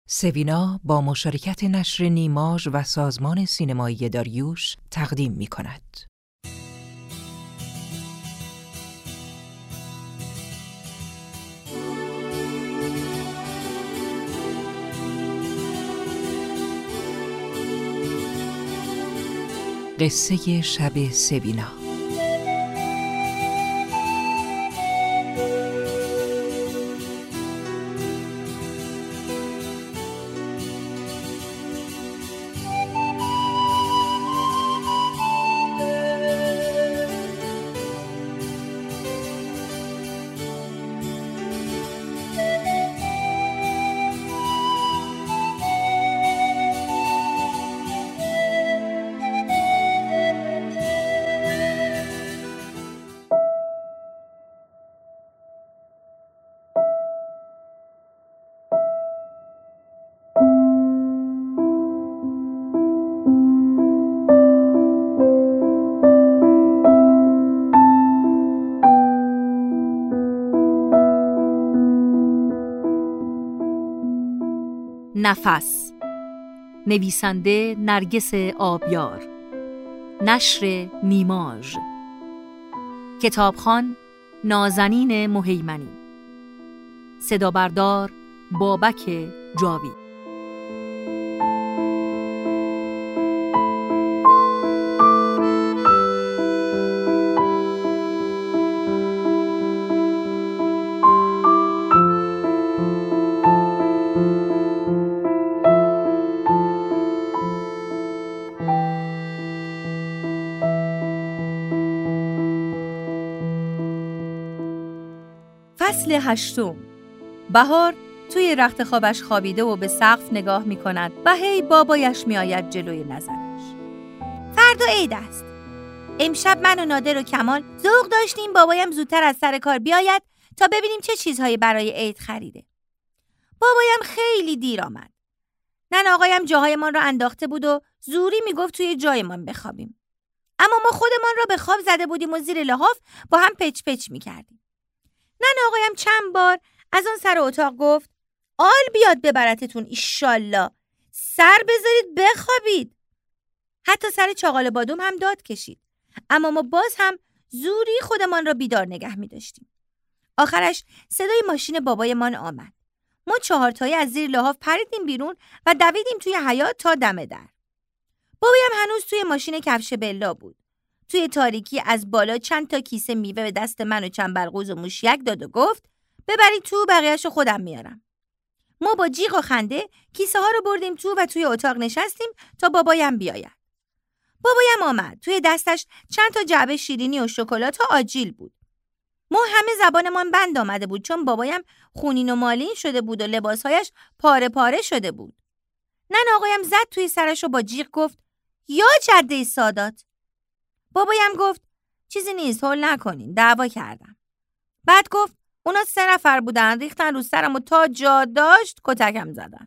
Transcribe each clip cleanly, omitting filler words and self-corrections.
سوینا با مشارکت نشر نیماژ و سازمان سینمایی داریوش تقدیم می‌کند. قصه شب سوینا. نفس. نویسنده نرگس آبیار. نشر نیماژ. کتابخوان نازنین مهیمنی. صدا بردار بابک جاوید. فصل 8. بهار توی رخت خوابش خوابیده و به سقف نگاه می کند و هی بابایش می آید جلوی نظرش. فردا عید است. امشب من و نادر و کمال ذوق داشتیم بابایم زودتر از سر کار بیاید تا ببینیم چه چیزهایی برای عید خریده. بابایم خیلی دیر آمد. نن آقایم جاهایمان را انداخته بود و زوری می گفت توی جایمان بخوابیم. اما ما خودمان را به خواب زده بودیم و زیر لحاف با هم پچ پچ می کردیم. نن آقایم چند بار از آن سر اتاق گفت آل بیاد ببرتتون ایشالله، سر بذارید بخوابید. حتی سر چاغال بادوم هم داد کشید، اما ما باز هم زوری خودمان را بیدار نگه می داشتیم. آخرش صدای ماشین بابایمان آمد. ما 4 تایی از زیر لحاف پریدیم بیرون و دویدیم توی حیاط تا دم در. بابایم هنوز توی ماشین کفش بلا بود. توی تاریکی از بالا چند تا کیسه میوه به دست من و چند بلغوز و موشیک داد و گفت ببرید تو، بقیه‌شو خودم میارم. ما با جیغ و خنده کیسه ها رو بردیم تو و توی اتاق نشستیم تا بابایم بیاید. بابایم آمد. توی دستش چند تا جعبه شیرینی و شکلات و آجیل بود. ما همه زبانمان بند آمده بود چون بابایم خونین و مالین شده بود و لباسهایش پاره پاره شده بود. نن آقایم زد توی سرش و با جیغ گفت یا جده سادات. بابایم گفت چیزی نیست، هول نکنین، دعوا کردم. بعد گفت اونا 3 نفر بودن، ریختن رو سرم و تا جا داشت کتکم زدن.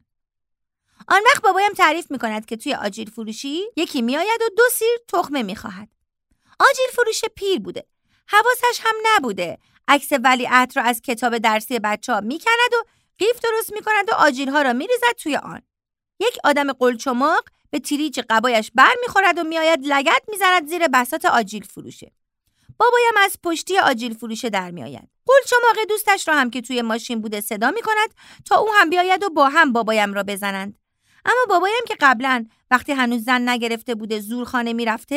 آن وقت بابایم تعریف میکند که توی آجیل فروشی یکی میآید و 2 سیر تخمه میخواهد. آجیل فروش پیر بوده، حواسش هم نبوده. عکس ولیعهد رو از کتاب درسی بچه‌ها میکند و قیف درست میکند و آجیل ها را میریزد توی آن. یک آدم قلچماق به تریج قبایش بر میخورد و میآید لگد میزند زیر بساط آجیل فروشه. بابایم از پشتی آجیل فروشه در میآید. قلچماق دوستش را هم که توی ماشین بوده صدا میکند تا او هم بیاید و با هم بابایم را بزنند. اما بابایم که قبلا وقتی هنوز زن نگرفته بوده زورخانه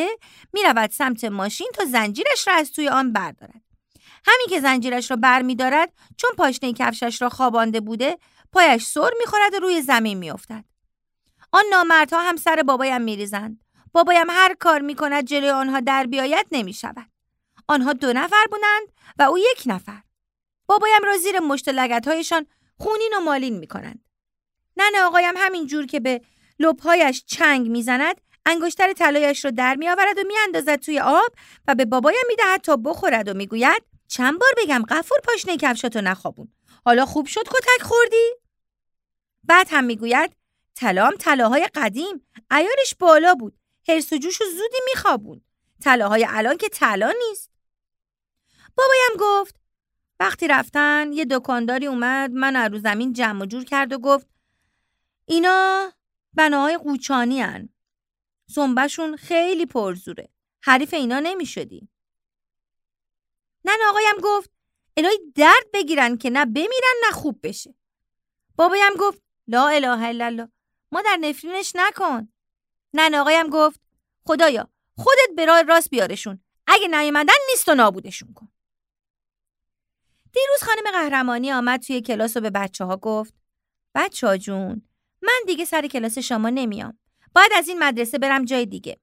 میرود سمت ماشین تا زنجیرش را از توی آن بردارد. همین که زنجیرش را بر میدارد، چون پاشنه کفشش را خوابانده بوده، پایش سر میخورد و روی زمین میافتد. آن نامردها هم سر بابایم میریزند. بابایم هر کار میکند جلوی آنها در بیاید نمیشود. آنها 2 نفر بودند و او 1 نفر. بابایم را زیر مشت لگدهایشان خونین و مالین میکنند. نن آقایم همین جور که به لب‌هایش چنگ میزند، انگشتر طلایش را در میآورد و میاندازد توی آب و به بابایم میدهد تا بخورد و میگوید چند بار بگم غفور پاشنه کفشاتو نخوابون، حالا خوب شد کتک خوردی؟ بعد هم میگوید طلام طلاهای قدیم، عیارش بالا بود، هرس و جوشو زودی میخوابون. طلاهای الان که طلا نیست. بابایم گفت وقتی رفتن یه دکانداری اومد من رو زمین جمع و جور کرد و گفت اینا بناهای قوچانی هن. سنبه‌شون خیلی پرزوره. حریف اینا نمی شدی. ننه آقایم گفت الهی درد بگیرن که نه بمیرن نه خوب بشه. بابایم گفت لا اله الا الله، مادر نفرینش نکن. ننه آقایم گفت خدایا خودت به راه راست بیارشون، اگه نیومدن نیست و نابودشون کن. دیروز خانم قهرمانی آمد توی کلاس و به بچه‌ها گفت بچه‌ها جون، من دیگه سر کلاس شما نمیام. باید از این مدرسه برم جای دیگه.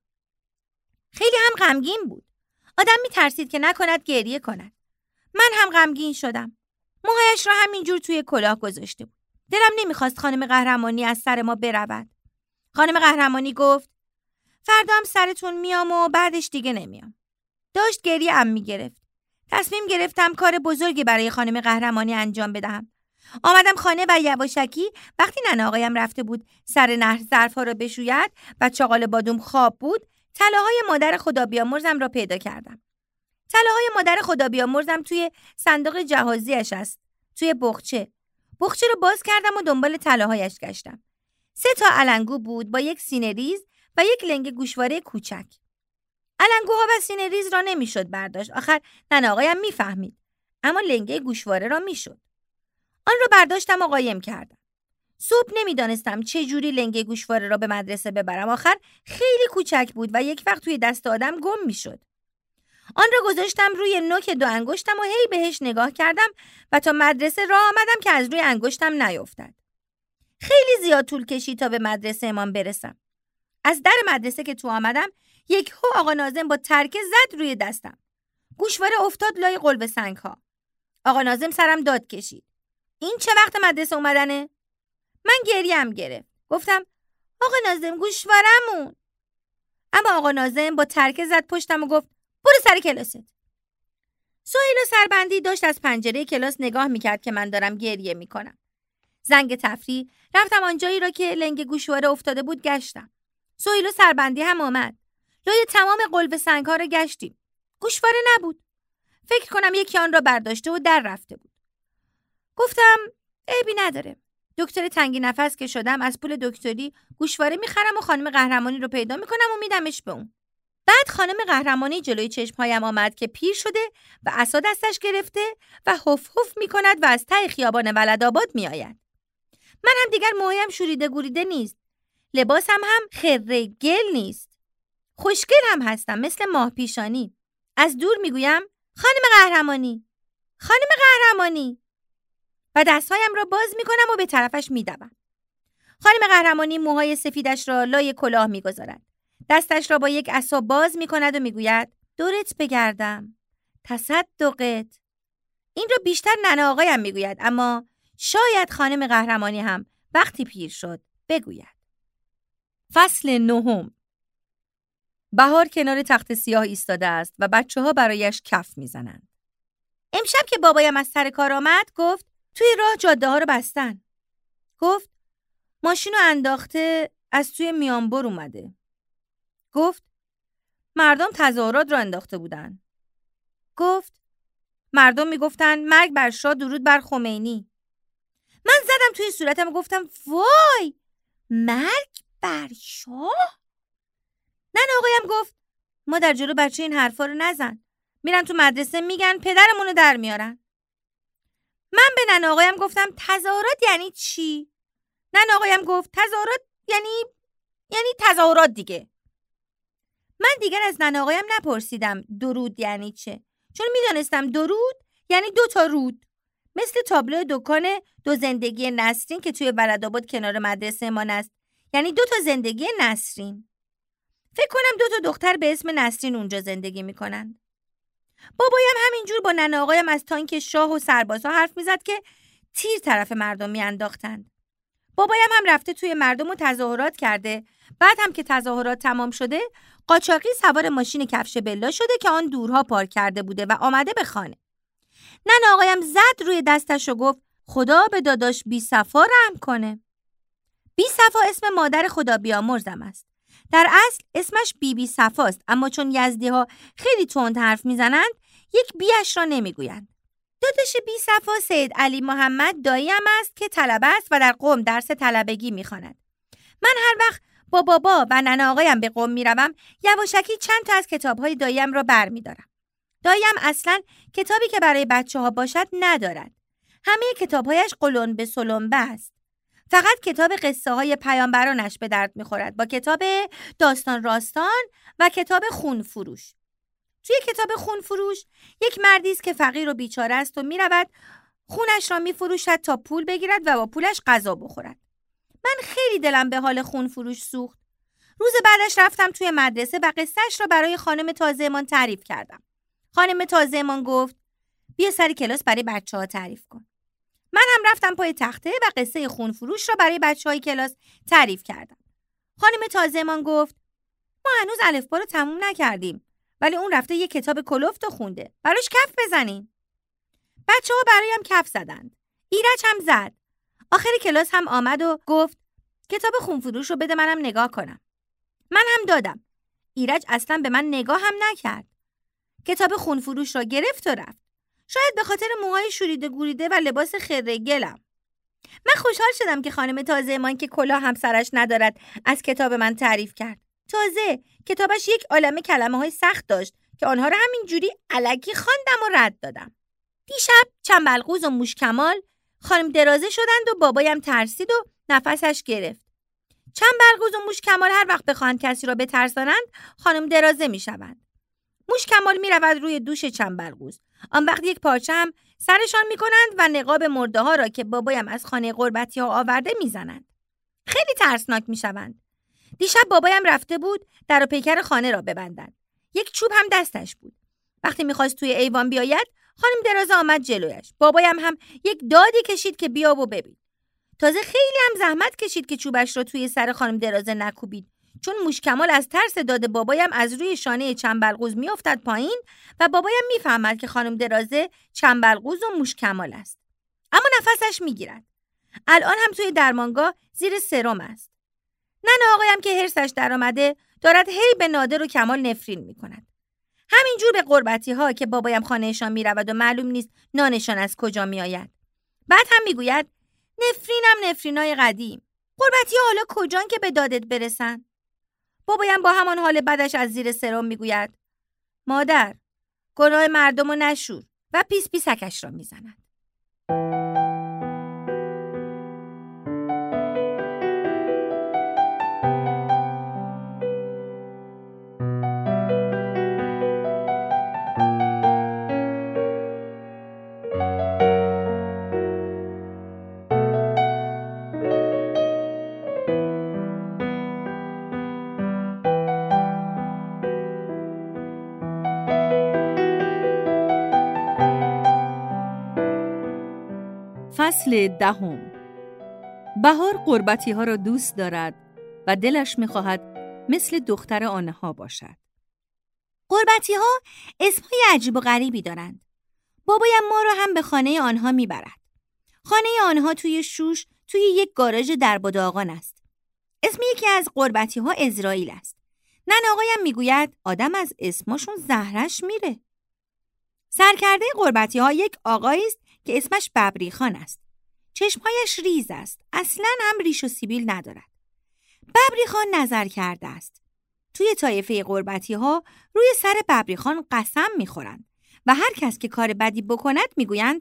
خیلی هم غمگین بود. آدم میترسید که نکند گریه کند. من هم غمگین شدم. موهایش را همینجور توی کلاه گذاشته بود. دلم نمیخواست خانم قهرمانی از سر ما برود. خانم قهرمانی گفت فردا هم سرتون میام و بعدش دیگه نمیام. داشت گریه ام میگرفت. تصمیم گرفتم کار بزرگی برای خانم قهرمانی انجام بدهم. آمدم خانه و یواشکی وقتی ننه آقایم رفته بود سر نهر ظرف‌ها را بشوید و چاقال بادوم خواب بود، طلاهای مادر خدا بیامرزم را پیدا کردم. طلاهای مادر خدا بیامرزم توی صندوق جهازیش است، توی بخچه. بخچه رو باز کردم و دنبال طلاهایش گشتم. 3 تا علنگو بود با یک سینه ریز و یک لنگه گوشواره کوچک. علنگوها و سینه ریز را نمیشد برداشت. آخر ننه آقایم میفهمید، اما لنگه گوشواره را میشد. آن را برداشتم و قایم کردم. صبح نمیدانستم چه جوری لنگه گوشواره را به مدرسه ببرم. آخر خیلی کوچک بود و یک وقت توی دست آدم گم میشد. آن را گذاشتم روی نوک 2 انگشتم و هی بهش نگاه کردم و تا مدرسه راه آمدم که از روی انگشتم نیفتد. خیلی زیاد طول کشید تا به مدرسه امان برسم. از در مدرسه که تو آمدم یکهو آقا ناظم با ترکه زد روی دستم. گوشواره افتاد لای قلب سنگ‌ها. آقا ناظم سرم داد کشید. این چه وقت مدرسه اومدنه؟ من گریم گرفت. گفتم آقا ناظم گوشوارمون. اما آقا ناظم با ترکه زد پشتم و گفت برو سر کلاست. سهیل و سربندی داشت از پنجره کلاس نگاه میکرد که من دارم گریه میکنم. زنگ تفریح رفتم آنجایی را که لنگ گوشواره افتاده بود گشتم. سهیل و سربندی هم آمد. لای تمام قلب سنگ‌ها را گشتیم. گوشواره نبود. فکر کنم یکی آن را برداشته و در رفته بود. گفتم عیبی نداره. دکتر تنگی نفس که شدم از پول دکتری گوشواره میخرم و خانم قهرمانی رو پیدا میکنم و میدمش به اون. بعد خانم قهرمانی جلوی چشمهایم آمد که پیر شده و عصا دستش گرفته و هف هف میکند و از ته خیابان ولدآباد میآید. من هم دیگر موهایم شوریده گوریده نیست. لباسم هم خره گل نیست. خوشگل هم هستم مثل ماه پیشانی. از دور میگویم خانم قهرمانی، خانم قهرمانی و دستهایم را باز میکنم و به طرفش میدوم. خانم قهرمانی موهای سفیدش را لای کلاه میگذارد. دستش را با یک عصا باز میکند و میگوید دورت بگردم، تصدقت. این را بیشتر ننه آقایم میگوید، اما شاید خانم قهرمانی هم وقتی پیر شد بگوید. فصل 9. بهار کنار تخت سیاه ایستاده است و بچه‌ها برایش کف میزنند. امشب که بابایم از سر کار آمد گفت توی راه جاده ها رو بستن. گفت ماشینو انداخته از توی میانبر اومده. گفت مردم تظاهرات را انداخته بودن. گفت مردم میگفتن مرگ بر شاه درود بر خمینی. من زدم توی صورتم و گفتم وای، مرگ بر شاه؟ ننه آقایم گفت مادر جلو بچه این حرفا رو نزن. میرن تو مدرسه میگن پدرمونو در میارن. من به ننه آقایم گفتم تظاهرات یعنی چی؟ ننه آقایم گفت تظاهرات یعنی تظاهرات دیگه. من دیگر از ننه آقایم نپرسیدم درود یعنی چه، چون میدانستم درود یعنی 2 تا رود، مثل تابلو دکان 2 زندگی نسرین که توی ولدآباد کنار مدرسه ما است، یعنی 2 تا زندگی نسرین. فکر کنم 2 تا دختر به اسم نسرین اونجا زندگی میکنن. بابایم همینجور با ننه آقایم از تانک شاه و سربازها حرف میزد که تیر طرف مردم میانداختند. بابایم هم رفته توی مردم و تظاهرات کرده. بعد هم که تظاهرات تمام شده قاچاقی سوار ماشین کفش بلا شده که آن دورها پارک کرده بوده و آمده به خانه. ننه آقایم زد روی دستش و گفت خدا به داداش بی صفا رحم کنه. بی صفا اسم مادر خدا بیامرزم است. در اصل اسمش بی صفاست، اما چون یزدی ها خیلی تند حرف میزنند یک بیش را نمیگویند. داداش بی صفا سید علی محمد داییم است که طلبه است و در قم درس طلبگی می‌خواند. من هر وقت با بابا و ننه آقایم به قم میروم یواشکی چند تا از کتاب‌های داییم را برمی‌دارم. داییم اصلاً کتابی که برای بچه‌ها باشد ندارد. همه کتاب‌هایش قلنبه سلنبه است. فقط کتاب قصه های پیامبرانش به درد می‌خورد با کتاب داستان راستان و کتاب خون فروش. توی کتاب خون فروش یک مردی است که فقیر و بیچاره است و می‌رود خونش را می‌فروشد تا پول بگیرد و با پولش غذا بخورد. من خیلی دلم به حال خون فروش سوخت. روز بعدش رفتم توی مدرسه و قصه‌اش را برای خانم تازه‌مان تعریف کردم. خانم تازه‌مان گفت بیا سر کلاس برای بچه‌ها تعریف کن. من هم رفتم پای تخته و قصه خون فروش را برای بچه‌های کلاس تعریف کردم. خانم تازه‌مان گفت ما هنوز الفبا رو تموم نکردیم، ولی اون رفته یه کتاب کلفت رو خونده. براش کف بزنین. بچه‌ها برایم کف زدند. ایرج هم زد. آخر کلاس هم آمد و گفت کتاب خون فروش رو بده منم نگاه کنم. من هم دادم. ایرج اصلا به من نگاه هم نکرد. کتاب خون فروش را گرفت و رفت. شاید به خاطر موهای شوریده گوریده و لباس خرره گلم. من خوشحال شدم که خانم تازه‌مان که کلاه هم سرش ندارد از کتاب من تعریف کرد. تازه کتابش یک عالمه کلمه‌های سخت داشت که آنها را همین جوری الکی خواندم و رد دادم. دیشب چنبلقوز و موشکمال خانم درازه شدند و بابایم ترسید و نفسش گرفت. چنبلقوز و موشکمال هر وقت بخواهند کسی را بترسانند خانم درازه میشوند. موشکمال میرود روی دوش چنبلقوز. آن وقت یک پارچه هم سرشان میکنند و نقاب مرده ها را که بابایم از خانه قربتی ها آورده میزنند. خیلی ترسناک میشوند. دیشب بابایم رفته بود در و پیکر خانه را ببندند. یک چوب هم دستش بود. وقتی میخواست توی ایوان بیاید خانم درازه آمد جلویش. بابایم هم یک دادی کشید که بیا و ببین. تازه خیلی هم زحمت کشید که چوبش را توی سر خانم درازه نکوبید، چون موشکمال از ترس داد بابایم از روی شانه چنبلقوز میافتد پایین و بابایم میفهمد که خانم درازه چنبلقوز و موشکمال است. اما نفسش میگیرد. الان هم توی درمانگاه زیر سرم است. ننه آقایم که حرصش در آمده دارد هی به نادر و کمال نفرین میکند. همینجور به قربتی ها که بابایم خانهشان میرود و معلوم نیست نانشان از کجا میآید. بعد هم میگوید نفرینای قدیم. قربتی ها حالا کجان که به دادت برسن؟ بابایم با همان حال بدش از زیر سرم میگوید مادر گناه مردم رو نشور و پیس پیسکش را میزند. فصل 10. بهار قربتی ها را دوست دارد و دلش می‌خواهد مثل دختر آنها باشد. قربتی ها اسمهای عجیب و غریبی دارند. بابایم ما را هم به خانه آنها میبرد. خانه آنها توی شوش توی یک گاراژ درب و داغان است. اسم یکی از قربتی ها اسرائیل است. ننه آقایم میگوید آدم از اسمشون زهرش میره. سرکرده قربتی ها یک آقایی است که اسمش ببریخان است. چشمهایش ریز است. اصلاً هم ریش و سیبیل ندارد. ببریخان نظر کرده است. توی طایفه قربتی ها روی سر ببریخان قسم میخورند و هر کس که کار بدی بکند میگویند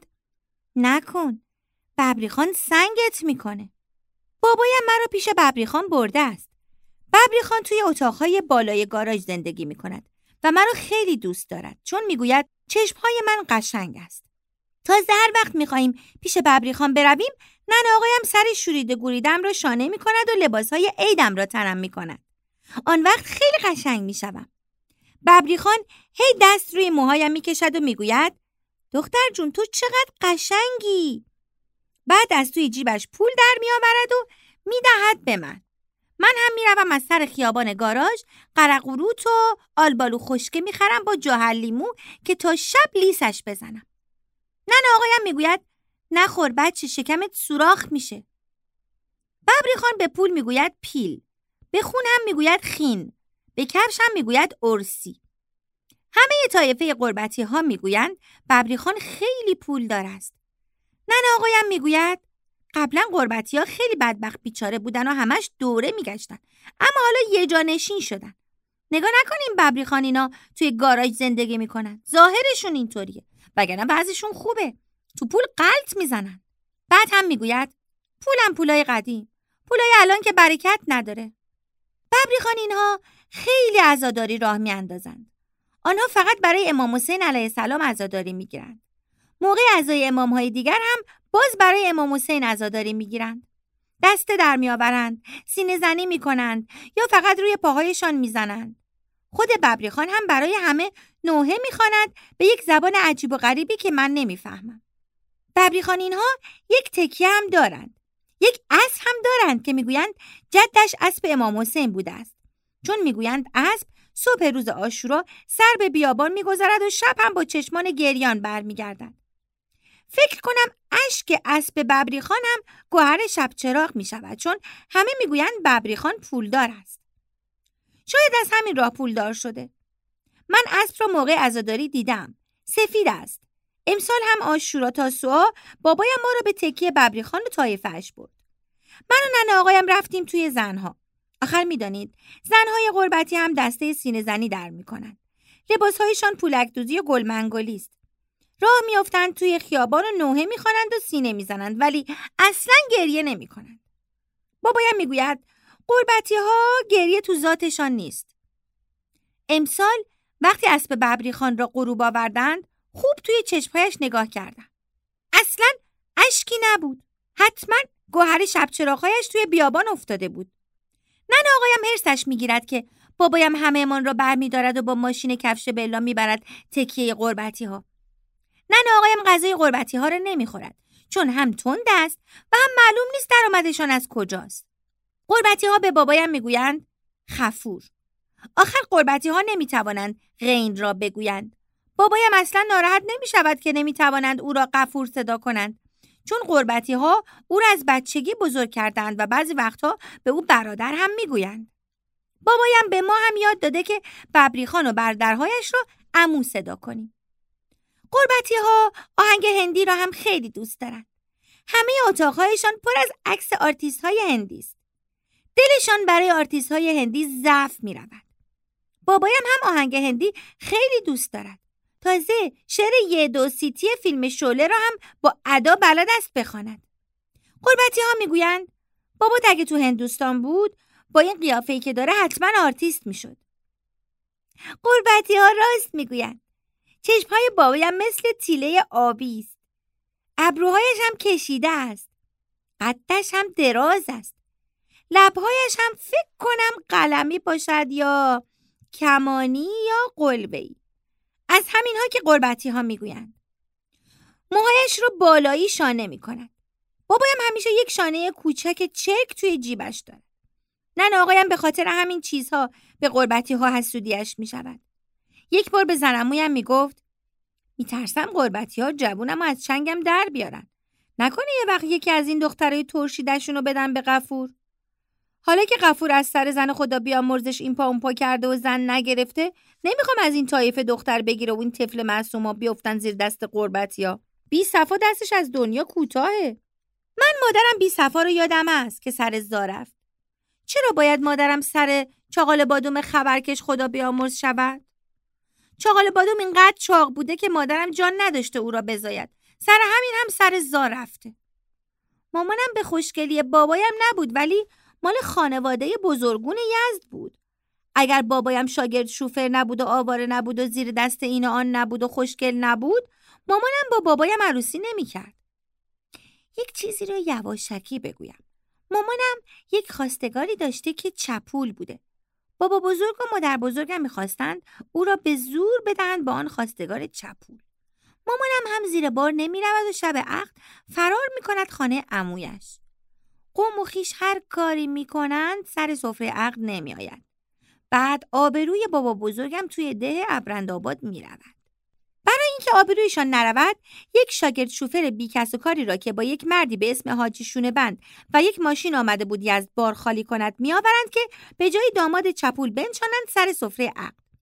نکن، ببریخان سنگت میکنه. بابایم مرا پیش ببریخان برده است. ببریخان توی اتاقهای بالای گاراژ زندگی میکند و مرا خیلی دوست دارد، چون میگوید چشمهای من قشنگ است. تازه هر وقت میخواییم پیش ببریخان برویم، ننه آقایم سر شوریده گوریدم را شانه میکند و لباسهای عیدم را تنم میکند. آن وقت خیلی قشنگ میشوم. ببریخان هی دست روی موهایم میکشد و میگوید دختر جون تو چقدر قشنگی. بعد از توی جیبش پول در میآورد و میدهد به من. من هم میروم از سر خیابان گاراژ قرقروت و آلبالو خشکه میخرم با جوهر لیمو که تا شب لیسش بزنم. ننه آقایم میگوید نخور بچه، شکمت سوراخ میشه. ببریخان به پول میگوید پیل، به خون هم میگوید خین، به کفش هم میگوید ارسی. همه طایفه قربتی ها میگویند ببریخان خیلی پولدار است. ننه آقایم میگوید قبلا قربتی ها خیلی بدبخت بیچاره بودن و همش دوره میگشتن، اما حالا یه جا نشین شدن. نگاه نکنیم ببریخان اینا توی گاراژ زندگی میکنن، ظاهرشون اینطوریه، وگرنه وضعشون خوبه، تو پول غلط میزنن. بعد هم میگوید پولم پولای قدیم، پولای الان که برکت نداره. ببریخان اینها خیلی عزاداری راه میاندازند. آنها فقط برای امام حسین علیه السلام عزاداری میگیرند. موقع عزای امامهای دیگر هم باز برای امام حسین عزاداری میگیرند. دسته در میآورند، سینه زنی میکنند یا فقط روی پاهایشان میزنند. خود ببریخان هم برای همه نوحه میخواند به یک زبان عجیب و غریبی که من نمیفهمم. ببریخان اینها یک تکیه هم دارند. یک اسب هم دارند که میگویند جدش اسب امام حسین بوده است. چون میگویند اسب صبح روز عاشورا سر به بیابان میگذارد و شب هم با چشمان گریان برمیگردد. فکر کنم اشک اسب ببریخان هم گوهر شب چراغ می شود، چون همه میگویند ببریخان پولدار است. شاید از همین راه پولدار شده. من اسب را موقع عزاداری دیدم. سفید است. امسال هم عاشورا تاسوعا بابایم ما را به تکیه ببریخان و طایفه اش برد. من و ننه آقایم رفتیم توی زنها. آخر میدانید زنهای قربتی هم دسته سینه زنی در میکنند. لباسهایشان پولک دوزی و گلمنگولی است. راه میافتند توی خیابان و نوحه میخوانند و سینه میزنند، ولی اصلا گریه نمیکنند. بابایم میگوید قربتی ها گریه تو ذاتشان نیست. امسال وقتی اسب ببریخان را غروب آوردند خوب توی چشمهایش نگاه کردم. اصلا اشکی نبود. حتما گوهر شب چراغهایش توی بیابان افتاده بود. ننه آقایم حرصش میگیرد که بابایم همه من را برمیدارد و با ماشین کفش بلا میبرد تکیه قربتی ها. ننه آقایم غذای قربتی ها را نمیخورد، چون هم تند است و هم معلوم نیست درآمدشان از کجاست. قربتی ها به بابایم میگویند خفور. آخر قربتی ها نمیتوانند غین را بگویند. بابایم اصلا ناراحت نمیشود که نمیتوانند او را غفور صدا کنند، چون قربتی ها او را از بچگی بزرگ کردند و بعضی وقتها به او برادر هم میگویند. بابایم به ما هم یاد داده که ببریخان و برادرهایش را عمو صدا کنیم. قربتی ها آهنگ هندی را هم خیلی دوست دارند. همه اتاقهایشان پر از عکس آرتیست های هندی است. دلشان برای آرتیست های هندی ضعف می رود. بابایم هم آهنگ هندی خیلی دوست دارد. تازه شعر یه دو سیتی فیلم شعله را هم با ادا بلد است بخواند. قربتی ها می گویند بابا اگه تو هندوستان بود با این قیافه‌ای که داره حتما آرتیست می شد. قربتی ها راست می گویند. چشمهای بابایم مثل تیله آبی است. ابروهایش هم کشیده است. قدش هم دراز است. لبهایش هم فکر کنم قلمی باشد یا کمانی یا قلبه‌ای. از همینها که قربتی ها میگویند. موهایش رو بالایی شانه میکند. بابایم همیشه یک شانه کوچک چرک توی جیبش داره. ننه آقایم به خاطر همین چیزها به قربتی ها حسودیش میشود. یک بار به زنمویم میگفت میترسم قربتی ها جوونم از چنگم در بیارن. نکنه یه وقت یکی از این دخترای ترشیدشون رو بدن به غفور. حالا که غفور از سر زن خدا بیامرزش این پا اون پا کرده و زن نگرفته، نمیخوام از این طایفه دختر بگیره و این طفل معصوما بیفتن زیر دست قربتیا. بی صفا دستش از دنیا کوتاهه. من مادرم بی صفا رو یادم است که سر زا رفت. چرا باید مادرم سر چاغال بادوم خبرکش خدا بیامرز شود؟ چاغال بادوم اینقدر چاق بوده که مادرم جان نداشته او را بزاید. سر همین هم سر زا رفته. مامانم به خوشگلی بابایم نبود، ولی مال خانواده بزرگون یزد بود. اگر بابایم شاگرد شوفر نبود و آواره نبود و زیر دست این و آن نبود و خوشگل نبود، مامانم با بابایم عروسی نمی کرد. یک چیزی رو یواشکی بگویم. مامانم یک خواستگاری داشته که چپول بوده. بابا بزرگ و مادر بزرگم میخواستند او را به زور بدهند با آن خواستگار چپول. مامانم هم زیر بار نمی رود و شب عقد فرار می کند خانه عمویش. قوم و خویش هر کاری می کنند سر سفره عقد نمی آید. بعد آبروی بابا بزرگم توی ده ابرندآباد می رود. برای اینکه آبرویشان نرود، یک شاگرد شوفر بی کس و کاری را که با یک مردی به اسم حاجی شونه بند و یک ماشین آمده بود یزد بار خالی کند می آورند که به جای داماد چپول بنشانند سر سفره عقد.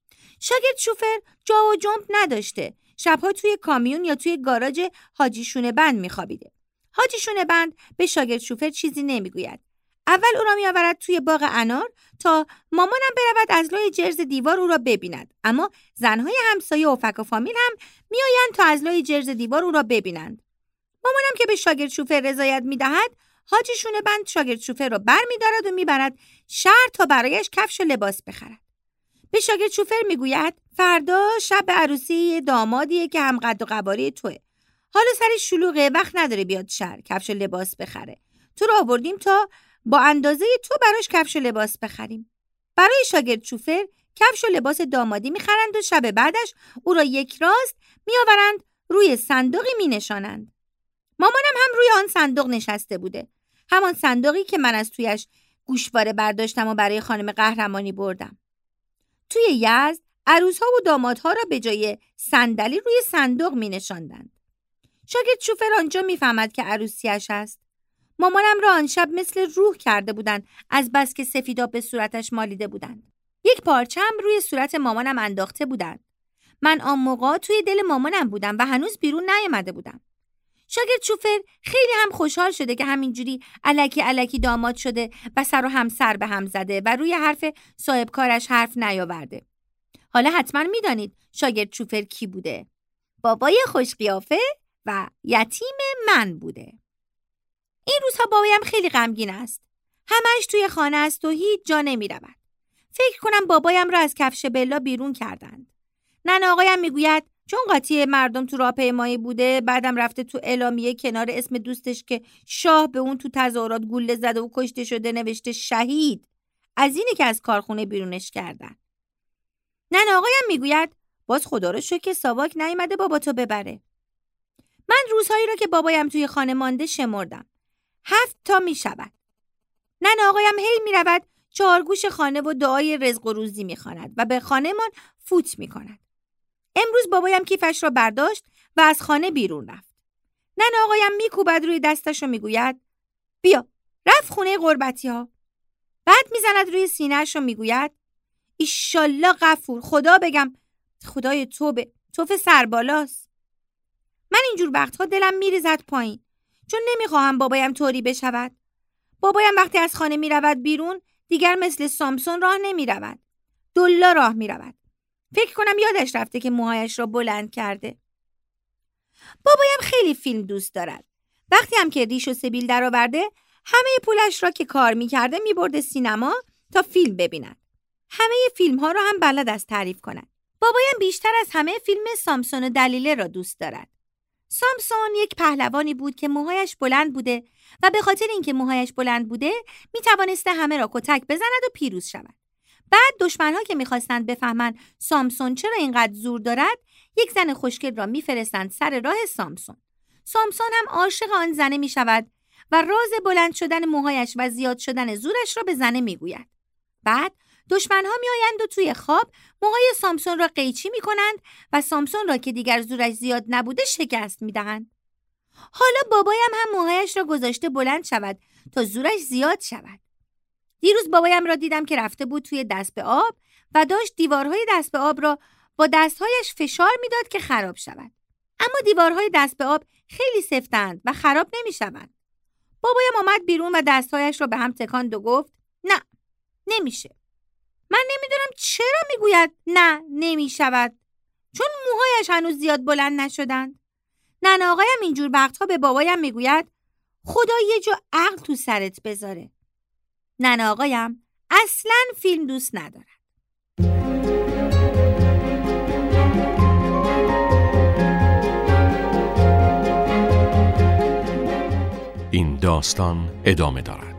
شاگرد شوفر جا و جنب نداشته. شبها توی کامیون یا توی گاراژ حاجی شونه بند میخوابیده. حاجی شونه بند به شاگرد شوفر چیزی نمیگوید. اول او را میآورد توی باغ انار تا مامانم برود از لای جرز دیوار او را ببیند. اما زنهای همسایه و فک و فامیل هم میآیند تا از لای جرز دیوار او را ببینند. مامانم که به شاگرد شوفر رضایت میدهد، حاجی شونه بند شاگرد شوفر را برمی‌دارد و میبرد شهر تا برایش کفش و لباس بخرد. به شاگرد شوفر میگوید فردا شب عروسی دامادیه که هم قد و قواره توئه. حالا سرش شلوغه، وقت نداره بیاد شهر کفش و لباس بخره. تو را آوردیم تا با اندازه تو براش کفش و لباس بخریم. برای شاگرد شوفر کفش و لباس دامادی میخرند و شب بعدش او را یک راست میآورند روی صندوقی مینشانند. مامانم هم روی آن صندوق نشسته بوده. همان صندوقی که من از تویش گوشواره برداشتم و برای خانم قهرمانی بردم. توی یزد عروس‌ها و دامادها را به جای صندلی روی صندوق می‌نشاندند. شاگرد شوفر آنجا می‌فهمد که عروسیش است. مامانم را آن شب مثل روح کرده بودند از بس که سفیداب به صورتش مالیده بودند. یک پارچه هم روی صورت مامانم انداخته بودند. من آن موقع توی دل مامانم بودم و هنوز بیرون نیامده بودم. شاگرد شوفر خیلی هم خوشحال شده که همینجوری الکی داماد شده و سر و همسر به هم زده و روی حرف صاحب کارش حرف نیاورده. حالا حتما میدانید شاگرد شوفر کی بوده؟ بابای خوش قیافه و یتیم من بوده. این روزها بابایم خیلی غمگین است. همش توی خانه است و هیچ جا نمی رود. فکر کنم بابایم را از کفش بلا بیرون کردند. ننه آقایم میگوید چون قاطی مردم تو راهپیمایی بوده، بعدم رفته تو اعلامیه کنار اسم دوستش که شاه به اون تو تظاهرات گوله زده و کشته شده نوشته شهید. از اینه که از کارخونه بیرونش کردن. ننه آقایم میگوید باز خدا رو شکر که ساواک نیامده بابا تو ببره. من روزهایی رو که بابایم توی خانه مانده شمردم. 7 تا میشود. ننه آقایم هی میرود 4 گوش خانه و دعای رزق و روزی میخواند و به خانه‌مان فوت میکند. امروز بابایم کیفش را برداشت و از خانه بیرون رفت. ننه آقایم میکوبد روی دستش و میگوید بیا، رفت خونه قربتی ها. بعد میزند روی سینه‌اش و میگوید ایشالله غفور، خدا بگم خدای توف سربالاست. من اینجور وقتها دلم میریزد پایین، چون نمیخواهم بابایم طوری بشود. بابایم وقتی از خانه میرود بیرون دیگر مثل سامسون راه نمیرود، دلا راه میرود. فکر کنم یادش رفته که موهایش را بلند کرده. بابایم خیلی فیلم دوست دارد. وقتی هم که ریش و سبیل درآورده، همه پولش را که کار میکرده میبرده سینما تا فیلم ببیند. همه فیلم ها را هم بلد است تعریف کند. بابایم بیشتر از همه فیلم سامسون و دلیله را دوست دارد. سامسون یک پهلوانی بود که موهایش بلند بوده و به خاطر اینکه موهایش بلند بوده میتوانسته همه را کتک بزند و پیروز شود. بعد دشمن‌ها که می‌خواستند بفهمند سامسون چرا اینقدر زور دارد، یک زن خوشگل را می‌فرستند سر راه سامسون. سامسون هم عاشق آن زنه می‌شود و راز بلند شدن موهایش و زیاد شدن زورش را به زنه می‌گوید. بعد دشمن‌ها می‌آیند و توی خواب موهای سامسون را قیچی می‌کنند و سامسون را که دیگر زورش زیاد نبوده شکست می‌دهند. حالا بابایم هم موهایش را گذاشته بلند شود تا زورش زیاد شود. دیروز بابایم را دیدم که رفته بود توی دست به آب و داشت دیوارهای دست به آب را با دستهایش فشار میداد که خراب شود. اما دیوارهای دست به آب خیلی سفتند و خراب نمی‌شوند. بابایم آمد بیرون و دستهایش را به هم تکاند و گفت نه، نمیشه. من نمیدونم چرا میگوید نه نمیشود، چون موهایش هنوز زیاد بلند نشدند. ننه آقایم اینجور وقتها به بابایم میگوید خدا یه جا عقل تو سرت بذاره. ننه آقایم اصلاً فیلم دوست ندارد. این داستان ادامه دارد.